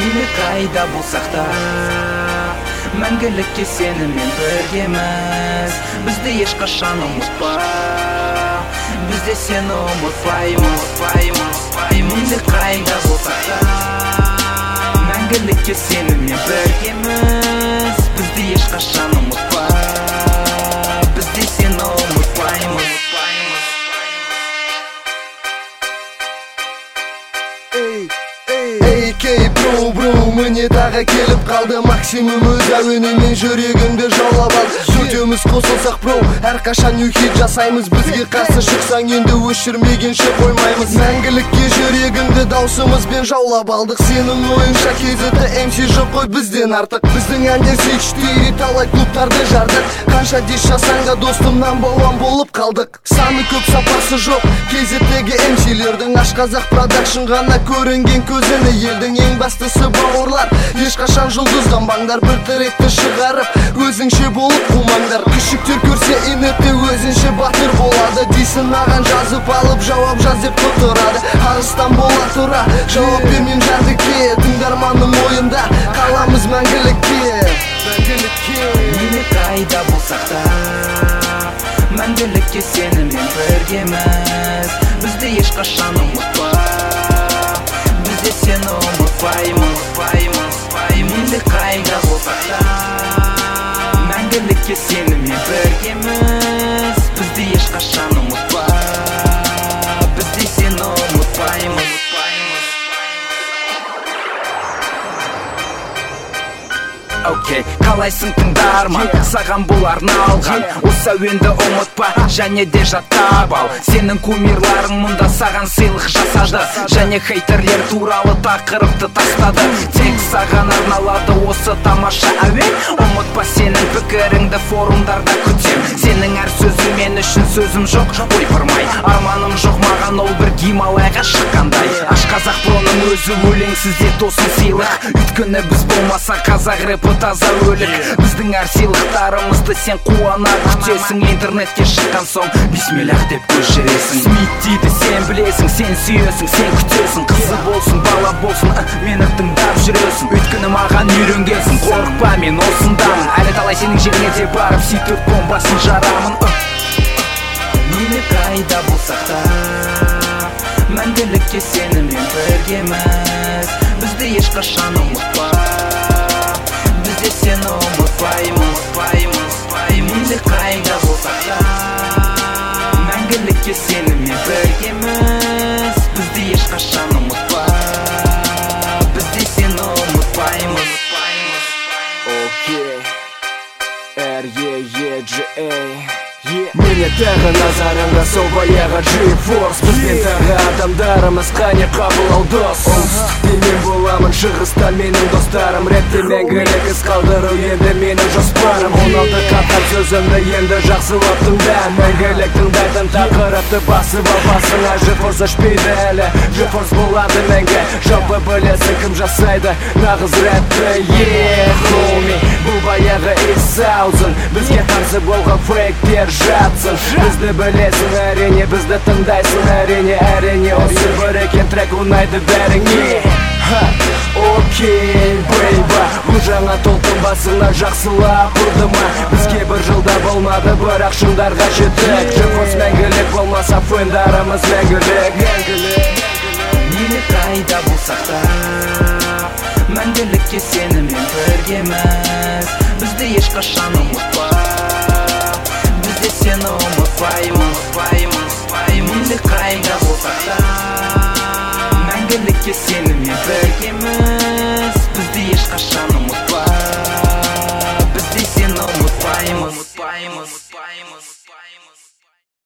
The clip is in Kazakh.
Мейлі қайда болсақ та мәңгілікке сенімен біргеміз. Бізді ешқашан ұмытпа, біз де сені ұмытпаймыз. Мейлі қайда болсақ та мәңгілікке сенімен біргеміз. Бізді ешқашан ұмытпа, біз де сені ұмытпаймыз. Бро, міне тағы келіп қалды. Максимум өз әуенімен жүрегімді жаулап ал. Төртеуміз қосылсақ бро, әрқашан нью-хит жасаймыз. Бізге қарсы шықсаң енді өшірмегенше қоймаймыз. Мәңгілікке жүрегімді даусымызбен жаулап алдық. Сенің ойынша кезеті MC жоқ қой бізден артық. Біздің әндер 4 талай клубтарды жардық. Қанша дес жасаң да достымнан балуан болып қалдық. Саны көп сапасы жоқ кезеттегі MC-лердің. Ашқазақ продакшн ғана көрінген көзіні елдің. Ең бастысы бауырлар, ешқашан жұлдызданбаңдар. Бір тректі шығарып өзіңше болып қумаңдар. Күшіктер көрсе инетте өзінше батыр болады. Дейсін аған жазып алып жауап жаз деп құтырады. Арыстан бола тұра жауап бермен жәндікке. Тыңдарманым ойында қаламыз мәңгілікке. Мейлі қайда болсақ та мәңгілікке сенімен біргеміз. Бізді ешқашан ұмытпа, біз де сені ұмытпаймыз. Мейлі қайда болсақ та мәңгілікке сенімен біргеміз. Бізді ешқашан ұмытпа, біз де сені ұмытпаймыз. Окей, қалайсың тыңдарман, саған бұл арналған. Осы әуенді ұмытпа, және де жаттап ал. Сенің кумирларың мұнда саған сыйлық жасады, және хейтерлер туралы тақырыпты тастады. Тек саған арналады осы тамаша әуен. Ұмытпа сенің пікіріңді форумдарда күтем. Сенің әр сөзі мен үшін сөзім жоқ, ойпырмай. Арманым жоқ маған ол бір Гималайға шыққандай. Ашқазақ проның өзі өлеңсіз де тосын сыйлық. Өйткені біз болмаса қазақ рэпі таза өлік. Біздің әр сыйлықтарымызды сен қуана күтесің. Интернетке шыққан соң бисмиллах деп көшіресің. Смит дейді сен білесің, сен сүйесің, сен күтесің. Қызы болсын, бала болсын, мені тыңдап жүресің. Өйткені маған үйренгенсің, қорықпа мен осындамын. Әлі талай сенің жеріне де барып C4 бомбасын жарамын. Мейлі қайда болсақ та мәңгілікке сенімен біргеміз. Бізді ешқашан ұмытпа, біз де сені ұмытпаймыз. Мейлі қайда болсақ та мәңгілікке сенімен біргеміз. Бізді ешқашан ұмытпа, біз де сені ұмытпаймыз. Окей, R-E-E-G-A. Міне тағы назарыңда сол баяғы G-Force. Бізбен тағы адамдарымыз қане қабыл ал дос. Оңтүстікте мен боламын, шығыста менің достарым. Рэпте мәңгілік із қалдыру енді менің жоспарым. 16 қатар сөзімді енді жақсылап тыңда. Мәңгілік тыңдайтын тақырыпты басып ал басыңа. G-Force өшпейді әлі, G-Force болады мәңгі. Жалпы білесің кім жасайды нағыз рэпті. Yeah, homie, бұл баяғы East-South'ын. Бізге қарсы болған фейктер жатсын. Бізді білесің әрине, бізді тыңдайсың әрине. Осы бір екен трек ұнайды бәріңе. Окей, бейба, бұл жаңа толқын басына жақсылап ұрды ма? Бізге бір жылда болмады, бірақ шыңдарға жеттік. G-Force мәңгілік болмаса фендарымыз мәңгілік. Мейлі қайда болсақ та мәңгілікке сенімен біргеміз. Бізді ешқашан ұмытпа, біз де сені ұмытпаймыз. Мейлі қайда болсақ та мәңгілікке сенімен